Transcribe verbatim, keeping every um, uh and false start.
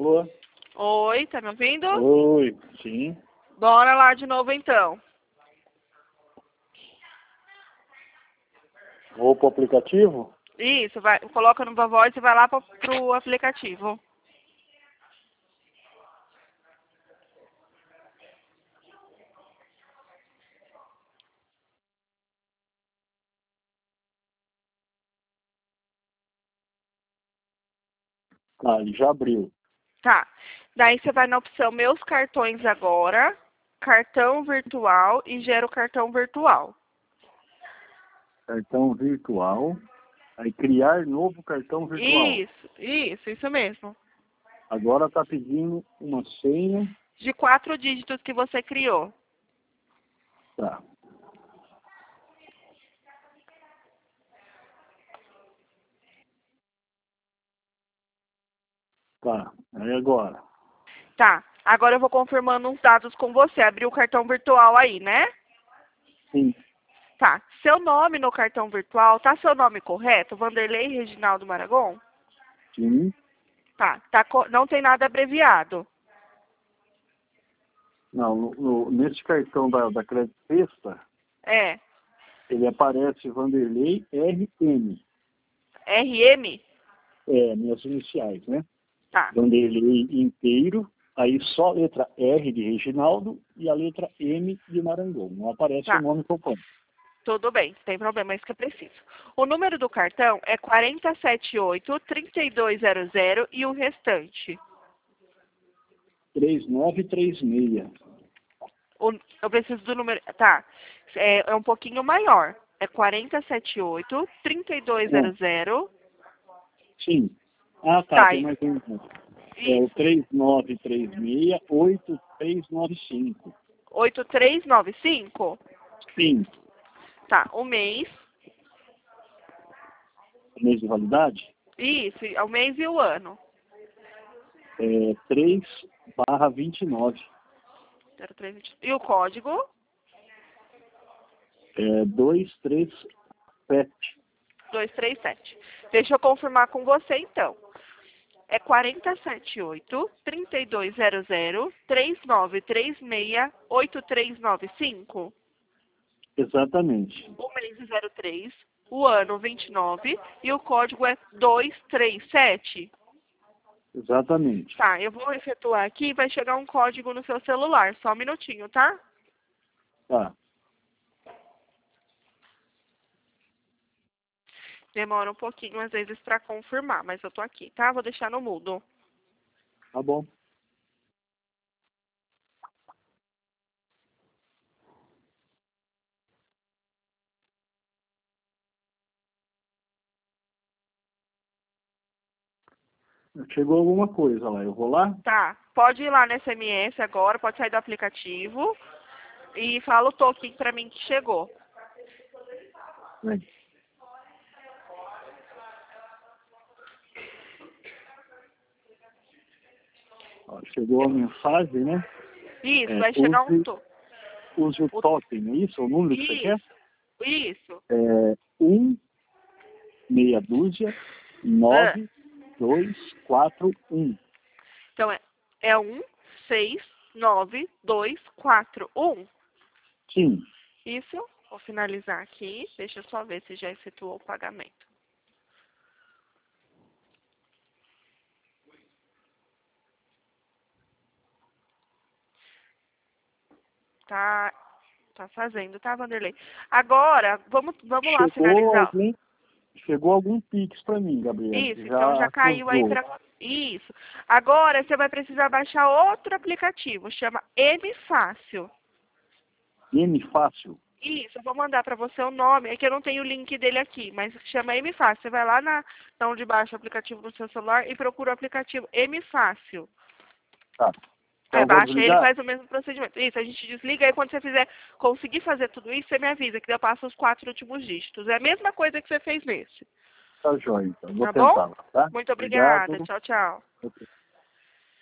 Alô? Oi, tá me ouvindo? Oi, sim. Bora lá de novo então. Vou pro aplicativo? Isso, vai, coloca no Vovoz e vai lá pro, pro aplicativo. Ah, ele já abriu. Tá. Daí você vai na opção Meus Cartões Agora, Cartão Virtual e Gera o Cartão Virtual. Cartão virtual. Aí criar novo cartão virtual. Isso, isso, isso mesmo. Agora tá pedindo uma senha. De quatro dígitos que você criou. Tá. Tá. Aí agora. Tá. Agora eu vou confirmando uns dados com você. Abriu o cartão virtual aí, né? Sim. Tá. Seu nome no cartão virtual, tá seu nome correto? Vanderlei Reginaldo Maragon? Sim. Tá. tá co- não tem nada abreviado. Não, no, no- nesse cartão da, da Crédito Sexta, É. ele aparece Vanderlei R M. R M? É, minhas iniciais, né? Tá. Vanderlei inteiro, aí só a letra R de Reginaldo e a letra M de Marangon. Não aparece Tá. o nome completo. Tudo bem, tem problema, é isso que eu preciso. O número do cartão é quatro sete oito, três dois zero zero e o restante. três nove três seis. O- eu preciso do número. Tá. É, é um pouquinho maior. É quatro sete oito, três dois zero zero. Sim. Ah, tá, Tá. tem e- mais um. É o Isso. três nove três seis oito três nove cinco. oito três nove cinco? Sim. Tá. O mês. Mês de validade? Isso, é o mês e o ano. É três barra vinte e nove. zero três vinte. E o código? É dois três sete. dois três sete. Deixa eu confirmar com você então. É quatro sete oito, três dois zero zero, três nove três seis, oito três nove cinco. Exatamente. O mês é zero três, o ano vinte e nove e o código é dois três sete. Exatamente. Tá, eu vou efetuar aqui e vai chegar um código no seu celular. Só um minutinho, tá? Tá. Demora um pouquinho às vezes para confirmar, mas eu tô aqui, tá? Vou deixar no mudo. Tá bom. Chegou alguma coisa lá. Eu vou lá? Tá, pode ir lá no S M S agora, pode sair do aplicativo e fala o token pra mim que chegou. Vem. Ó, chegou a mensagem, né? Isso, É, vai chegar um use, token. use o O- token, é isso? O número que você quer? Isso, isso. É um, meia dúzia, Ah, nove, dois, quatro, um. então é, é um, seis, nove, dois, quatro, um. Sim. Isso, vou finalizar aqui. Deixa eu só ver se já efetuou o pagamento. Tá, tá fazendo, tá, Vanderlei? Agora, vamos, vamos lá Chegou finalizar. alguém, chegou algum Pix para mim, Gabriel. Isso, então Já já caiu aí acusou. pra... Isso. Agora você vai precisar baixar outro aplicativo, chama M Fácil. M fácil. Isso, eu vou mandar pra você o nome, é que eu não tenho o link dele aqui, mas chama M Fácil. Você vai lá na, na onde baixa o aplicativo no seu celular e procura o aplicativo M Fácil. Tá. Então Aí eu vou baixa ele desligar? faz o mesmo procedimento. Isso, a gente desliga aí quando você fizer, conseguir fazer tudo isso, você me avisa, que daí eu passo os quatro últimos dígitos. É a mesma coisa que você fez nesse. Tá joia, então. Vou Tá bom? tentar, tá? Muito Obrigado. obrigada. Tchau, tchau. Ok.